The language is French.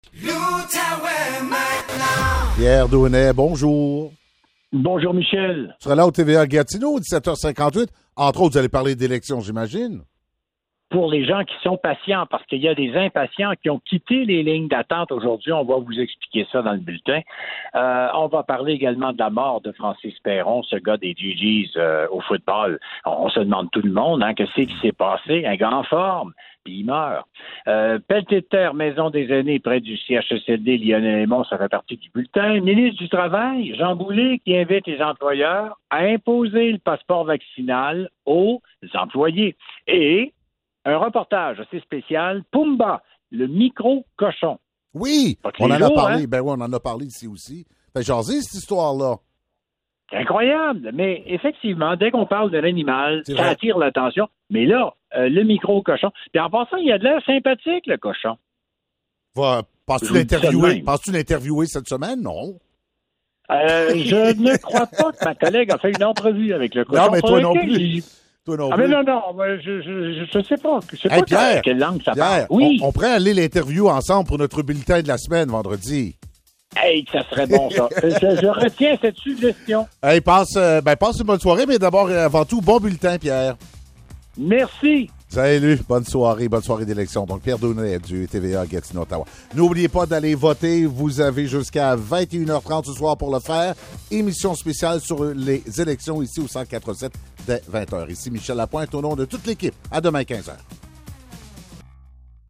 Pierre Daunet, bonjour. Bonjour, Michel. Tu seras là au TVA Gatineau, 17h58. Entre autres, vous allez parler d'élections, j'imagine. Pour les gens qui sont patients, parce qu'il y a des impatients qui ont quitté les lignes d'attente aujourd'hui, on va vous expliquer ça dans le bulletin. On va parler également de la mort de Francis Perron, ce gars des GGs au football. On se demande tout le monde, qu'est-ce qui s'est passé? Un gars en forme, puis il meurt. Pelleté de terre, maison des aînés près du CHSLD Lionel-Aymon, ça fait partie du bulletin. Ministre du Travail, Jean Boulet, qui invite les employeurs à imposer le passeport vaccinal aux employés. Et un reportage assez spécial, Pumba, le micro-cochon. Oui, on en a parlé. Ben oui, on en a parlé ici aussi. Fait jaser cette histoire-là. C'est incroyable, mais effectivement, dès qu'on parle de l'animal, ça attire l'attention. Mais là, le micro-cochon. Puis en passant, il a de l'air sympathique, le cochon. Penses-tu l'interviewer cette semaine? Non. Je ne crois pas que ma collègue a fait une entrevue avec le cochon. Non, mais toi non plus. Mais non, je sais pas. Je sais pas Pierre, quelle langue ça Pierre, parle. Oui. On pourrait aller l'interview ensemble pour notre bulletin de la semaine vendredi. Hey, ça serait bon, ça. je retiens cette suggestion. Hey, passe une bonne soirée, mais d'abord, avant tout, bon bulletin, Pierre. Merci. Salut, bonne soirée d'élection. Donc, Pierre Daunet du TVA Gatineau, Ottawa. N'oubliez pas d'aller voter. Vous avez jusqu'à 21h30 ce soir pour le faire. Émission spéciale sur les élections ici au 104.7 dès 20h. Ici Michel Lapointe au nom de toute l'équipe. À demain 15h.